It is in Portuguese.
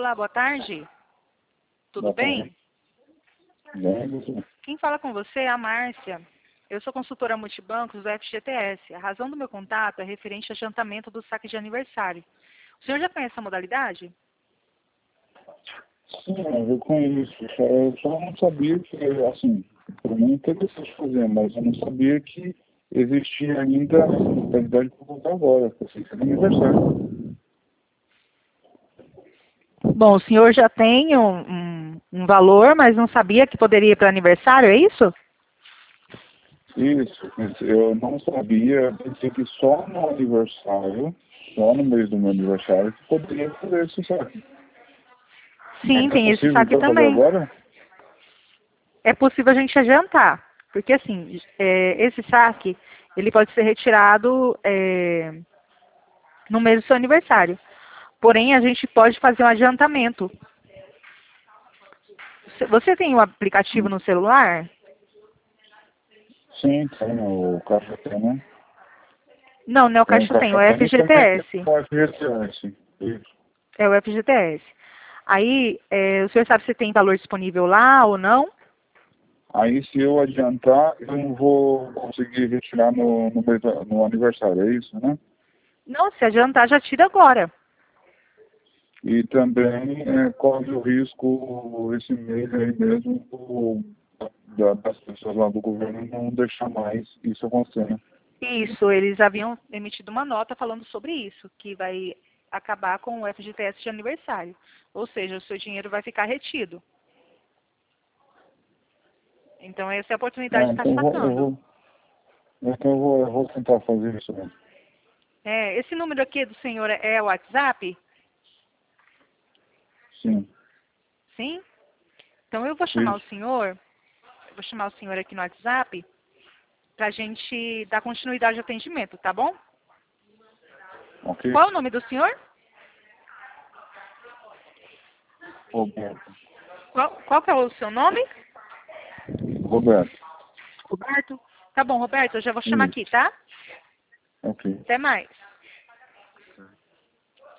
Olá, boa tarde. Tudo Boa tarde. bem? Bem, você? Quem fala com você é a Márcia. Eu sou consultora multibancos do FGTS. A razão do meu contato é referente ao adiantamento do saque de aniversário. O senhor já conhece a modalidade? Sim, eu conheço. Eu só não sabia que, assim, para mim é interessante fazer, mas eu não sabia que existia ainda essa modalidade para contar agora, para ser aniversário. Bom, o senhor já tem um valor, mas não sabia que poderia ir para aniversário, é isso? Isso, mas eu não sabia, pensei que só no aniversário, só no mês do meu aniversário, que poderia fazer esse saque. Sim, É tem esse possível saque então fazer também. agora? É possível a gente adiantar, porque assim, esse saque, ele pode ser retirado no mês do seu aniversário. Porém, a gente pode fazer um adiantamento. Você tem o aplicativo no celular? Sim, tem o Caixa Tem, né? Não, não é o Tem o Caixa Tem, é Caixa o Tem e também tem FGTS. o FGTS. Isso. É o FGTS. Aí, o senhor sabe se tem valor disponível lá ou não? Aí, se eu adiantar, eu não vou conseguir retirar no aniversário, é isso, né? Não, se adiantar, já tira agora. E também corre o risco esse mês aí mesmo das pessoas lá do governo não deixar mais isso acontecer, né? Isso, eles haviam emitido uma nota falando sobre isso, que vai acabar com o FGTS de aniversário. Ou seja, o seu dinheiro vai ficar retido. Então, essa é a oportunidade de estar Então sacando. eu vou tentar fazer isso mesmo. Esse número aqui do senhor é o WhatsApp? Sim, Sim? Então, eu vou chamar o isso, senhor, aqui no WhatsApp, para a gente dar continuidade ao atendimento, tá bom? ok? Qual é o nome do senhor? Roberto. Qual que é o seu nome? Roberto, Roberto? Tá bom, Roberto, eu já vou chamar aqui, isso, tá? ok. Até mais.